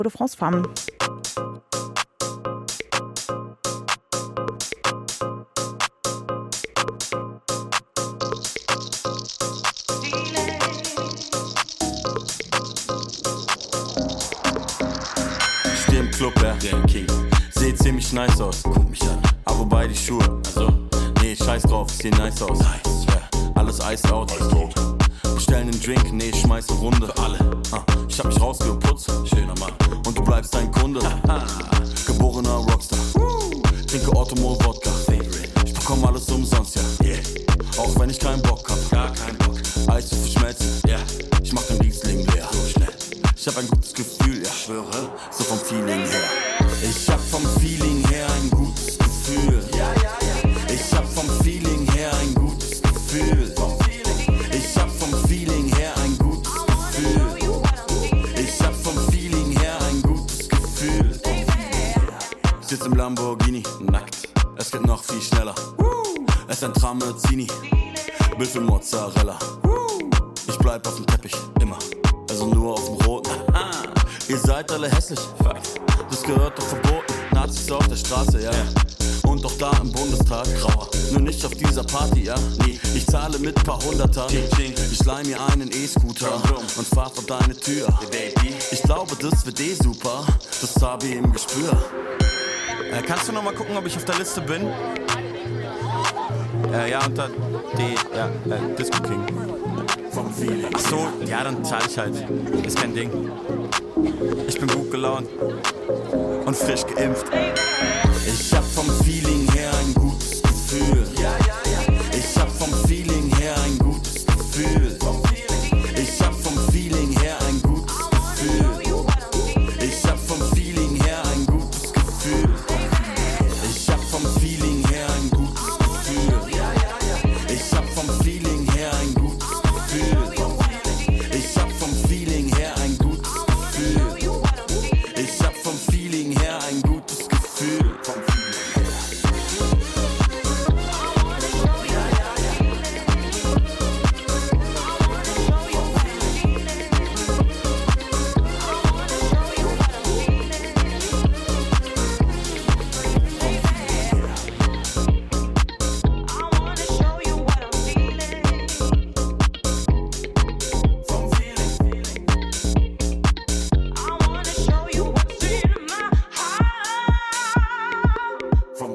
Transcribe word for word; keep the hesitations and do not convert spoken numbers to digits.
de France Femmes. Ich steh im Club, ja, der King. Seh ziemlich nice aus, guck mich an. Aber wobei die Schuhe, also, nee, scheiß drauf, ich seh nice aus. Nice. Ja, alles iced out. Iced out. Bestellen einen Drink, nee, ich schmeiß eine Runde. Für alle. Ah, ich hab mich rausgeputzt, schöner Mann. Und du bleibst ein Kunde. Geborener Rockstar. Trinke Automol Wodka. Ich bekomm alles umsonst, ja. Yeah. Auch wenn ich keinen Bock hab. Gar keinen Bock. Eis zu verschmelzen, ja. Yeah. Ich mach den Riesling leer. So schnell. Ich hab ein gutes Gefühl, ja. Schwöre. So vom Feeling her. Ich hab vom Feeling her ein gutes Gefühl. Ja, ja, ja. Ich hab vom Feeling her ein gutes Gefühl. Ich hab vom Feeling her ein gutes Gefühl. Ich hab vom Feeling her ein gutes Gefühl. Ich sitz im Lamborghini, nackt. Es geht noch viel schneller. Es ist ein Tramezzini, Büffel Mozzarella. Ich bleib auf dem Teppich, immer. Also nur auf dem roten. Ihr seid alle hässlich, das gehört doch verboten. Nazis auf der Straße, ja. Und auch da im Bundestag, grauer. Nur nicht auf dieser Party, ja. Nee, ich zahle mit paar Hundertern. Ich leih mir einen E-Scooter und fahr vor deine Tür. Ich glaube, das wird eh super. Das hab ich im Gespür. Äh, kannst du noch mal gucken, ob ich auf der Liste bin? Äh, ja, unter D, ja, äh, Disco King. Vom Feeling. Ach so, ja, dann zahl ich halt. Ist kein Ding. Ich bin gut gelaunt und frisch geimpft. Ich hab vom Feeling her ein gutes Gefühl. Ich hab vom Feeling